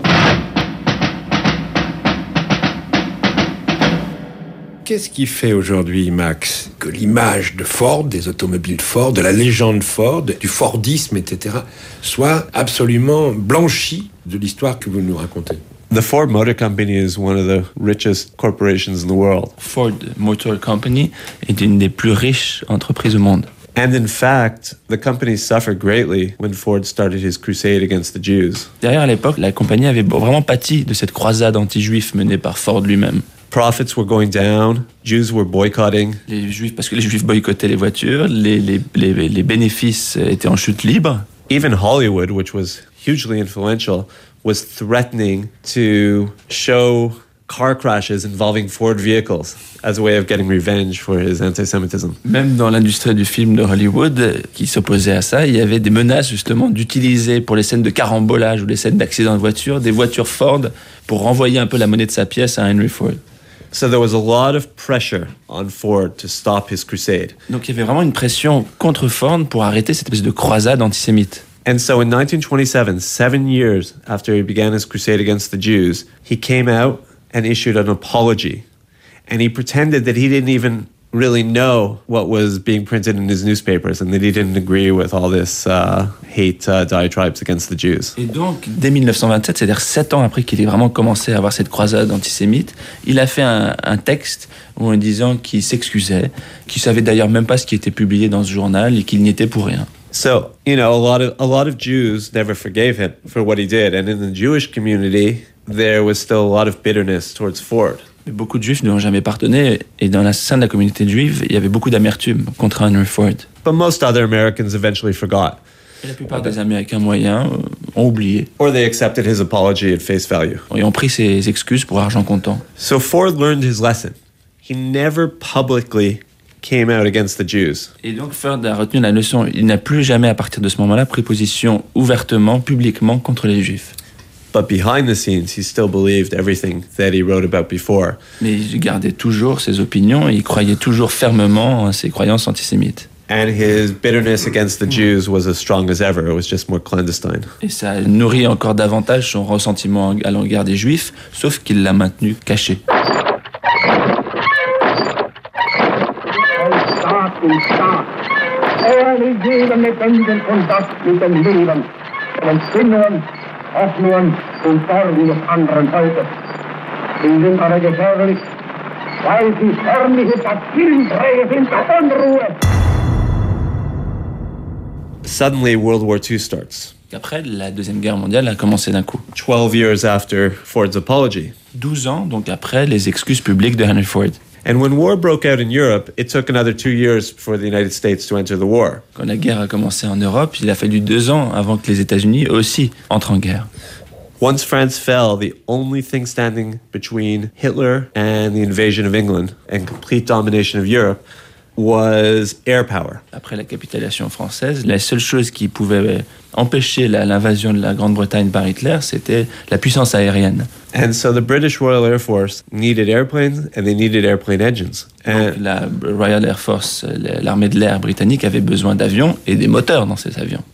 Qu'est-ce qui fait aujourd'hui, Max, que l'image de Ford, des automobiles Ford, de la légende Ford, du Fordisme, et cetera, soit absolument blanchie de l'histoire que vous nous racontez? The Ford Motor Company is one of the richest corporations in the world. Ford Motor Company est une des plus riches entreprises au monde. And in fact, the company suffered greatly when Ford started his crusade against the Jews. D'ailleurs, à l'époque, la compagnie avait vraiment pâti de cette croisade anti-juif menée par Ford lui-même. Profits were going down, Jews were boycotting. Les Juifs, parce que les Juifs boycottaient les voitures, les, les, les, les bénéfices étaient en chute libre. Even Hollywood, which was hugely influential, was threatening to show car crashes involving Ford vehicles as a way of getting revenge for his anti-Semitism. Même dans l'industrie du film de Hollywood, qui s'opposait à ça, il y avait des menaces justement d'utiliser pour les scènes de carambolage ou les scènes d'accident de voiture des voitures Ford pour renvoyer un peu la monnaie de sa pièce à Henry Ford. So there was a lot of pressure on Ford to stop his crusade. Donc il y avait vraiment une pression contre Ford pour arrêter cette espèce de croisade antisémite. And so in nineteen twenty-seven, seven years after he began his crusade against the Jews, he came out and issued an apology. And he pretended that he didn't even really know what was being printed in his newspapers and that he didn't agree with all this uh, hate uh, diatribes against the Jews. Et donc, dès dix-neuf cent vingt-sept, c'est-à-dire sept ans après qu'il ait vraiment commencé à avoir cette croisade antisémite, il a fait un, un texte en disant qu'il s'excusait, qu'il savait d'ailleurs même pas ce qui était publié dans ce journal et qu'il n'y était pour rien. So, you know, a lot of a lot of Jews never forgave him for what he did, and in the Jewish community, there was still a lot of bitterness towards Ford. Mais beaucoup de Juifs ne lui ont jamais pardonné, et dans la sein de la communauté juive, il y avait beaucoup d'amertume contre Henry Ford. But most other Americans eventually forgot. Et la plupart des Américains moyens ont oublié. Or they accepted his apology at face value. Et ont pris ses excuses pour argent comptant. So Ford learned his lesson. He never publicly came out against the Jews. Et donc Ford a retenu la leçon. Il n'a plus jamais, à partir de ce moment-là, pris position ouvertement, publiquement contre les Juifs. But behind the scenes, he still believed everything that he wrote about before. Mais il gardait toujours ses opinions et il croyait toujours fermement en ses croyances antisémites. And his bitterness against the Jews was as strong as ever. It was just more clandestine. Et ça nourrit encore davantage son ressentiment à l'égard des Juifs, sauf qu'il l'a maintenu caché. Hoffnungen und Sorgen des anderen Volkes. Sie sind aber gefährlich, weil sie förmliche Bazillenträger sind der Unruhe. Suddenly, World War Two starts. Après, la Deuxième Guerre mondiale a commencé d'un coup. Twelve years after Ford's apology. Douze ans, donc après les excuses publiques de Henry Ford. And when war broke out in Europe, it took another two years for the United States to enter the war. Quand la guerre a commencé en Europe, il a fallu deux ans avant que les États-Unis eux aussi entrent en guerre. Once France fell, the only thing standing between Hitler and the invasion of England and complete domination of Europe was air power. Après la capitulation française, la seule chose qui pouvait empêcher la, l'invasion de la Grande-Bretagne par Hitler, c'était la puissance aérienne. And so the British Royal Air Force needed airplanes and they needed airplane engines. Donc, la Royal Air Force, l'armée de l'air britannique, avait besoin d'avions et des moteurs dans ces avions.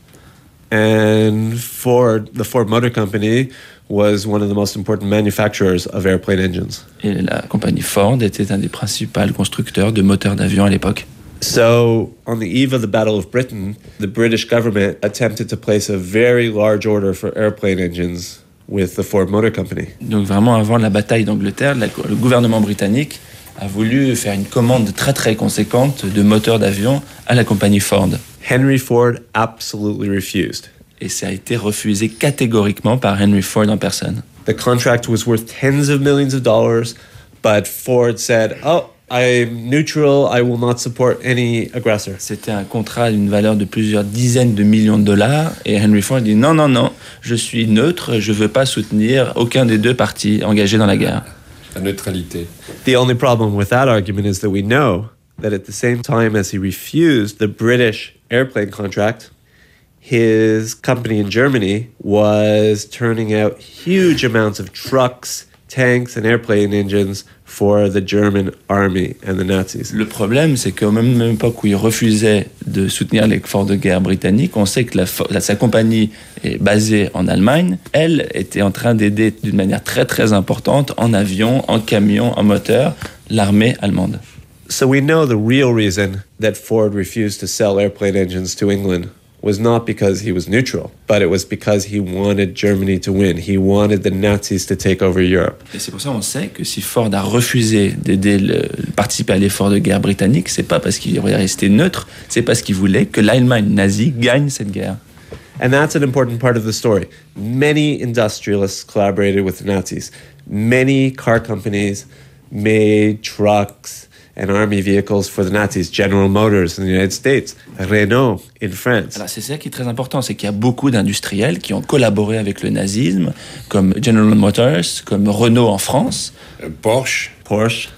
And Ford, the Ford Motor Company, was one of the most important manufacturers of airplane engines. Et la compagnie Ford était un des principaux constructeurs de moteurs d'avions à l'époque. So, on the eve of the Battle of Britain, the British government attempted to place a very large order for airplane engines with the Ford Motor Company. Donc vraiment avant la bataille d'Angleterre, la, le gouvernement britannique a voulu faire une commande très très conséquente de moteurs d'avion à la compagnie Ford. Henry Ford absolutely refused. Et ça a été refusé catégoriquement par Henry Ford en personne. The contract was worth tens of millions of dollars, but Ford said, "Oh, I'm neutral, I will not support any aggressor." C'était un contrat d'une valeur de plusieurs dizaines de millions de dollars et Henry Ford dit non, non, non, je suis neutre, je ne veux pas soutenir aucun des deux partis engagés dans la guerre. La neutralité. The only problem with that argument is that we know that at the same time as he refused the British airplane contract, his company in Germany was turning out huge amounts of trucks, tanks and airplane engines for the German army and the Nazis. Le problème, c'est qu'au même époque où il refusait de soutenir l'effort de guerre britannique, on sait que la, la, sa compagnie est basée en Allemagne. Elle était en train d'aider d'une manière très très importante en avion, en camion, en moteur, l'armée allemande. So we know the real reason that Ford refused to sell airplane engines to England was not because he was neutral, but it was because he wanted Germany to win. He wanted the Nazis to take over Europe. Et c'est pour ça qu'on sait que si Ford a refusé d'aider le, participer à l'effort de guerre britannique, c'est pas parce qu'il aurait resté neutre, c'est parce qu'il voulait que l'Allemagne nazie gagne cette guerre. And that's an important part of the story. Many industrialists collaborated with the Nazis. Many car companies made trucks and army vehicles for the Nazis. General Motors in the United States, Renault in France. Alors c'est ça qui est très important, c'est qu'il y a beaucoup d'industriels qui ont collaboré avec le nazisme, comme General Motors, comme Renault en France, Porsche. Porsche.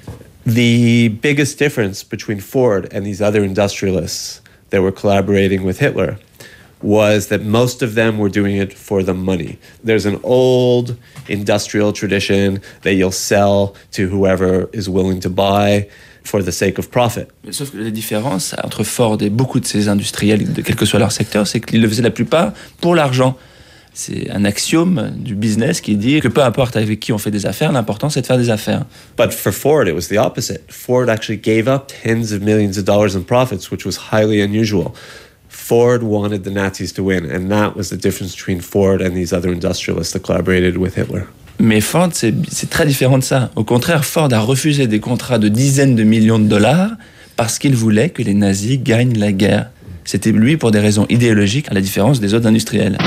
The biggest difference between Ford and these other industrialists that were collaborating with Hitler was that most of them were doing it for the money. There's an old industrial tradition that you'll sell to whoever is willing to buy for the sake of profit. Sauf que la différence entre Ford et beaucoup de ces industriels, de quel que soit leur secteur, c'est qu'ils le faisaient la plupart pour l'argent. C'est un axiome du business qui dit que peu importe avec qui on fait des affaires, l'important c'est de faire des affaires. But for Ford, it was the opposite. Ford actually gave up tens of millions of dollars in profits, which was highly unusual. Ford wanted the Nazis to win, and that was the difference between Ford and these other industrialists that collaborated with Hitler. Mais Ford, c'est, c'est très différent de ça. Au contraire, Ford a refusé des contrats de dizaines de millions de dollars parce qu'il voulait que les nazis gagnent la guerre. C'était lui pour des raisons idéologiques, à la différence des autres industriels.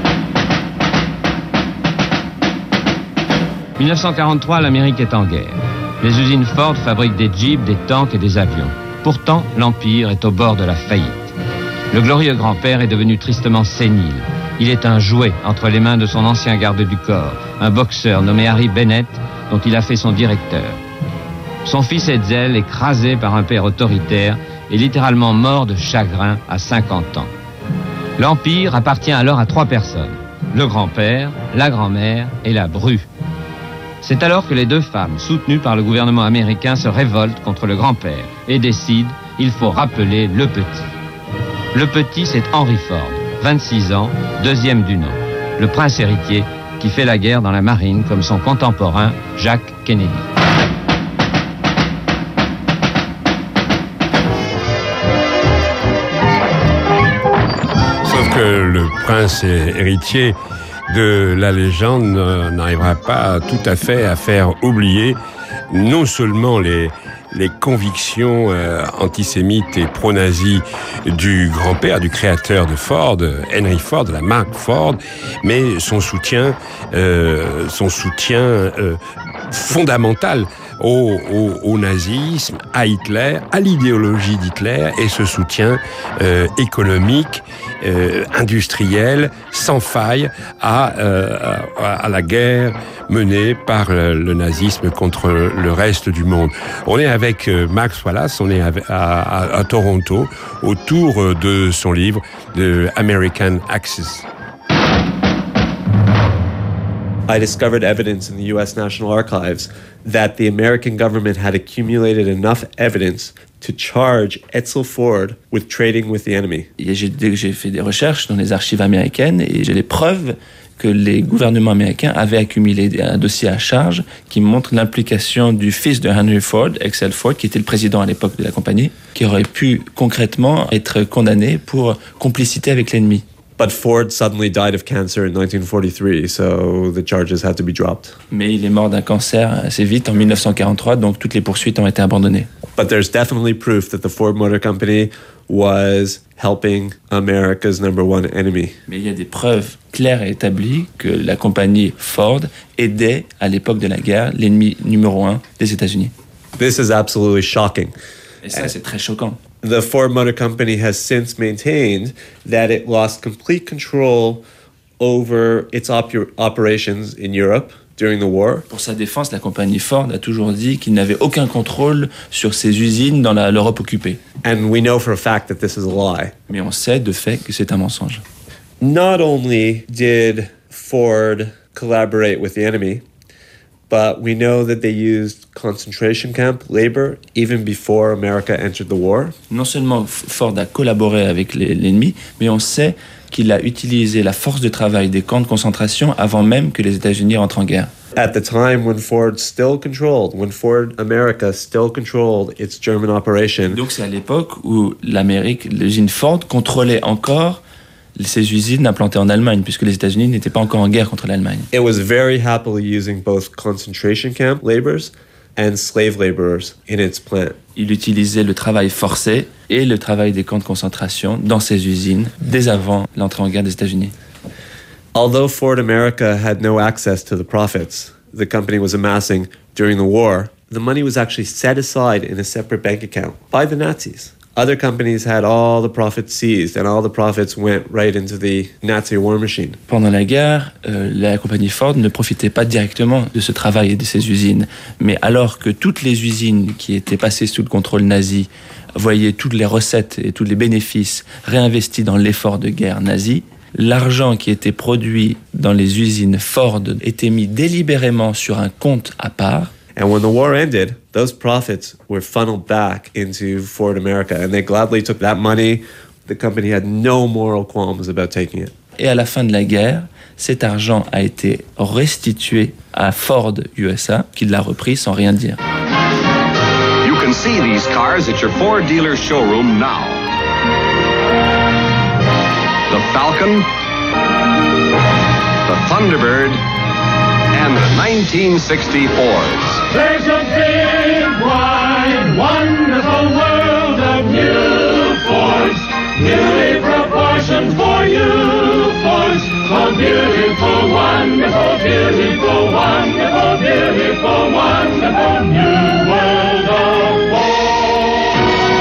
dix-neuf cent quarante-trois, l'Amérique est en guerre. Les usines Ford fabriquent des jeeps, des tanks et des avions. Pourtant, l'Empire est au bord de la faillite. Le glorieux grand-père est devenu tristement sénile. Il est un jouet entre les mains de son ancien garde du corps, un boxeur nommé Harry Bennett, dont il a fait son directeur. Son fils Hetzel, écrasé par un père autoritaire, est littéralement mort de chagrin à cinquante ans. L'Empire appartient alors à trois personnes, le grand-père, la grand-mère et la bru. C'est alors que les deux femmes, soutenues par le gouvernement américain, se révoltent contre le grand-père et décident qu'il faut rappeler le petit. Le petit, c'est Henry Ford, vingt-six ans, deuxième du nom, le prince héritier qui fait la guerre dans la marine comme son contemporain Jacques Kennedy. Sauf que le prince héritier de la légende n'arrivera pas tout à fait à faire oublier non seulement les les convictions euh, antisémites et pro-nazis du grand-père, du créateur de Ford, Henry Ford, de la marque Ford, mais son soutien, euh, son soutien euh, fondamentale au, au, au nazisme, à Hitler, à l'idéologie d'Hitler et ce soutien euh, économique, euh, industriel, sans faille à, euh, à, à la guerre menée par le, le nazisme contre le reste du monde. On est avec euh, Max Wallace, on est à, à, à Toronto autour de son livre de American Axis. I discovered evidence in the U S National Archives that the American government had accumulated enough evidence to charge Edsel Ford with trading with the enemy. Et j'ai, j'ai fait des recherches dans les archives américaines et j'ai les preuves que les gouvernements américains avaient accumulé un dossier à charge qui montre l'implication du fils de Henry Ford, Edsel Ford, qui était le président à l'époque de la compagnie, qui aurait pu concrètement être condamné pour complicité avec l'ennemi. But Ford suddenly died of cancer in nineteen forty-three, so the charges had to be dropped. Mais il est mort d'un cancer assez vite en dix-neuf cent quarante-trois, donc toutes les poursuites ont été abandonnées. But there's definitely proof that the Ford Motor Company was helping America's number one enemy. Mais il y a des preuves claires et établies que la compagnie Ford aidait à l'époque de la guerre l'ennemi numéro un des États-Unis. This is absolutely shocking. Et ça, c'est très choquant. The Ford Motor Company has since maintained that it lost complete control over its op- operations in Europe during the war. Pour sa défense, la compagnie Ford a toujours dit qu'il n'avait aucun contrôle sur ses usines dans la, l'Europe occupée. And we know for a fact that this is a lie. Mais on sait de fait que c'est un mensonge. Not only did Ford collaborate with the enemy, but we know that they used concentration camp labor even before America entered the war. Non seulement Ford a collaboré avec les, l'ennemi, mais on sait qu'il a utilisé la force de travail des camps de concentration avant même que les États-Unis rentrent en guerre. At the time when Ford still controlled, when Ford America still controlled its German operation. Donc c'est à l'époque où l'Amérique, l'usine Ford contrôlait encore ces usines implantées en Allemagne, puisque les États-Unis n'étaient pas encore en guerre contre l'Allemagne. It was very happily using both concentration camp laborers and slave laborers in its plant. Il utilisait le travail forcé et le travail des camps de concentration dans ses usines dès avant l'entrée en guerre des États-Unis. Although Ford America had no access to the profits the company was amassing during the war, the money was actually set aside in a separate bank account by the Nazis. Other companies had all the profits seized, and all the profits went right into the Nazi war machine. Pendant la guerre, euh, la compagnie Ford ne profitait pas directement de ce travail et de ces usines. Mais alors que toutes les usines qui étaient passées sous le contrôle nazi voyaient toutes les recettes et tous les bénéfices réinvestis dans l'effort de guerre nazi, l'argent qui était produit dans les usines Ford était mis délibérément sur un compte à part. And when the war ended, those profits were funneled back into Ford America, and they gladly took that money. The company had no moral qualms about taking it. Et à la fin de la guerre, cet argent a été restitué à Ford U S A, qui l'a repris sans rien dire. You can see these cars at your Ford dealer showroom now. The Falcon, the Thunderbird, and the nineteen sixty Fords. There's a big, wide, wonderful world of new Fords, newly proportioned for you Fords. Oh, beautiful, wonderful, beautiful, wonderful, beautiful, wonderful new world of Fords.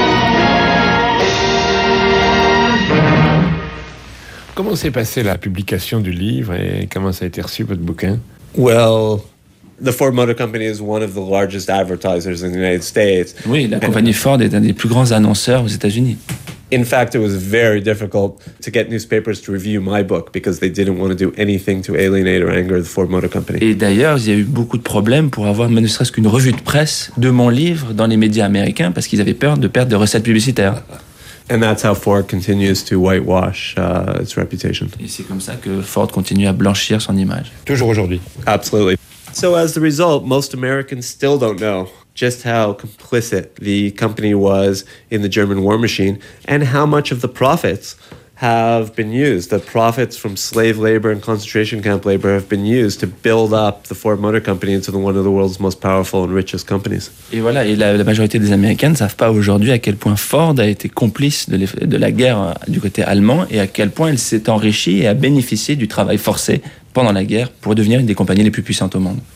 Comment s'est passée la publication du livre et comment ça a été reçu votre bouquin? Well, the Ford Motor Company is one of the largest advertisers in the United States. Oui, la compagnie Ford est un des plus grands annonceurs aux États-Unis. In fact, it was very difficult to get newspapers to review my book because they didn't want to do anything to alienate or anger the Ford Motor Company. Et d'ailleurs, il y a eu beaucoup de problèmes pour avoir ne serait-ce qu'une revue de presse de mon livre dans les médias américains parce qu'ils avaient peur de perdre des recettes publicitaires. And that's how Ford continues to whitewash uh, its reputation. Et c'est comme ça que Ford continue à blanchir son image. Toujours aujourd'hui. Absolutely. So as the result, most Americans still don't know just how complicit the company was in the German war machine and how much of the profits have been used. The profits from slave labor and concentration camp labor have been used to build up the Ford Motor Company into the, one of the world's most powerful and richest companies. Et voilà, et la, la majorité des Américains ne savent pas aujourd'hui à quel point Ford a été complice de, de la guerre du côté allemand et à quel point elle s'est enrichie et a bénéficié du travail forcé pendant la guerre pour devenir une des compagnies les plus puissantes au monde.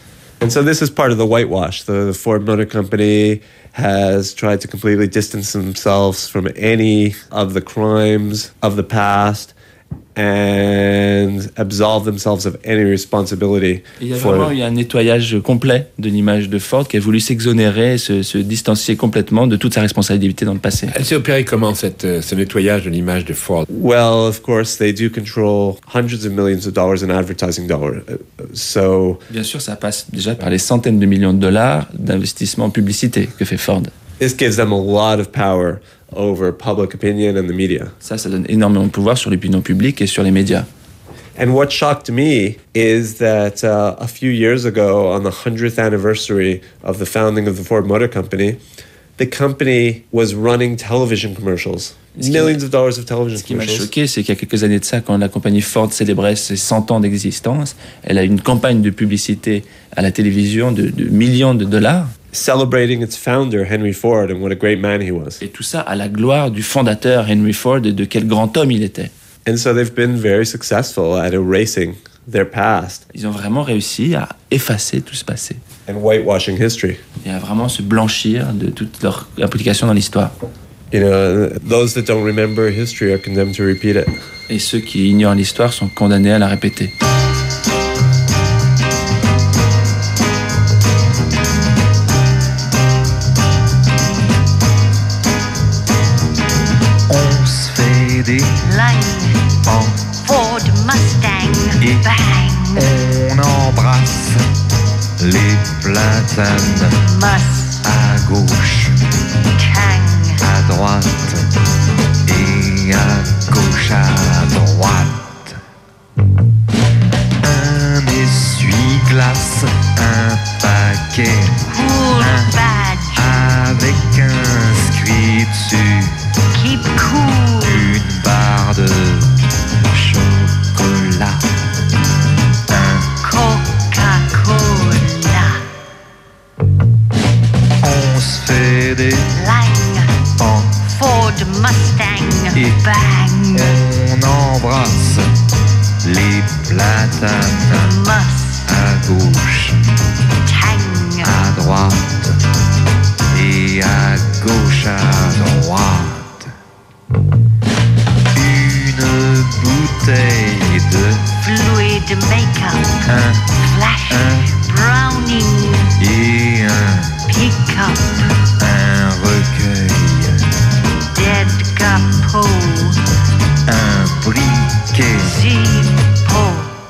And so this is part of the whitewash. The, the Ford Motor Company has tried to completely distance themselves from any of the crimes of the past and absolve themselves of any responsibility. Il y a vraiment eu un nettoyage complet de l'image de Ford qui a voulu s'exonérer, se, se distancier complètement de toute sa responsabilité dans le passé. Elle s'est opérée comment, cette, ce nettoyage de l'image de Ford? Well, of course, they do control hundreds of millions of dollars in advertising dollars. So, bien sûr, ça passe déjà par les centaines de millions de dollars d'investissement en publicité que fait Ford. This gives them a lot of power over public opinion and the media. Ça, ça donne énormément de pouvoir sur l'opinion publique et sur les médias. And what shocked me is that uh, a few years ago, on the hundredth anniversary of the founding of the Ford Motor Company, the company was running television commercials. Millions of dollars of television commercials. Ce qui m'a choqué, c'est qu'il y a quelques années de ça, quand la compagnie Ford célébrait ses cent ans d'existence, elle a une campagne de publicité à la télévision de, de millions de dollars. Celebrating its founder, Henry Ford, and what a great man he was. Et tout ça à la gloire du fondateur Henry Ford et de quel grand homme il était. And so they've been very successful at erasing their past. Ils ont vraiment réussi à effacer tout ce passé. And whitewashing history. Et à vraiment se blanchir de toute leur implication dans l'histoire. You know, those that don't remember history are condemned to repeat it. Et ceux qui ignorent l'histoire sont condamnés à la répéter. Des Line en Ford Mustang et Bang on embrasse les platanes Must à gauche, Tang à droite et à gauche à droite. Un essuie-glace, un paquet, Cool un Badge avec inscrit dessus Keep cool une barre de chocolat, un Coca-Cola on se fait des Line en Ford Mustang et Bang on embrasse les platanes Must à gauche, Tang à droite et à gauche à droite. Une bouteille de Fluid Makeup un, Flash un Browning et un, Pickup un recueil, Dead Capo un briquet. Zippo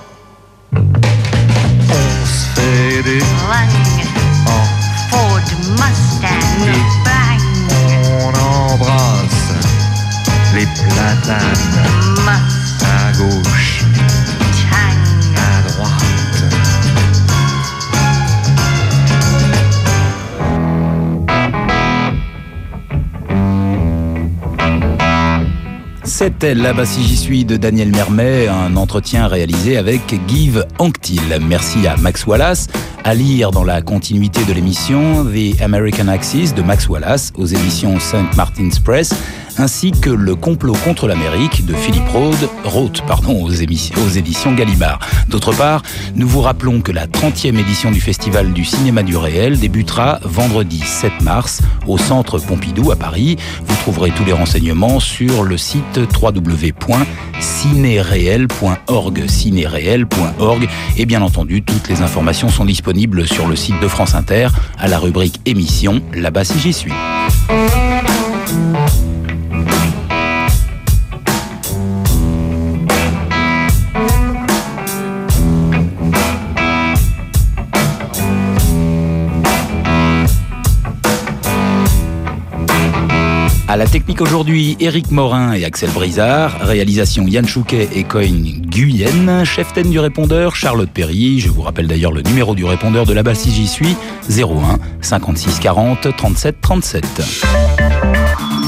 On se fait des Lang en Ford Mustang et Bang on embrasse les platanes Must à gauche, Tang à droite. C'était Là-bas si j'y suis de Daniel Mermet, un entretien réalisé avec Give Anctil. Merci à Max Wallace. À lire dans la continuité de l'émission The American Axis de Max Wallace aux éditions Saint Martin's Press, ainsi que Le complot contre l'Amérique de Philippe Roth, Roth pardon, aux, émissions, aux éditions Gallimard. D'autre part, nous vous rappelons que la trentième édition du Festival du cinéma du réel débutera vendredi sept mars au Centre Pompidou à Paris. Vous trouverez tous les renseignements sur le site w w w point cinéréel point org, cinéréel point org, et bien entendu, toutes les informations sont disponibles sur le site de France Inter à la rubrique émission Là-bas si j'y suis. À la technique aujourd'hui, Éric Morin et Axel Brizard. Réalisation Yann Chouquet et Coyne Guyenne. Cheftaine du répondeur, Charlotte Perry. Je vous rappelle d'ailleurs le numéro du répondeur de Là-bas si j'y suis, zéro un cinquante-six quarante trente-sept trente-sept.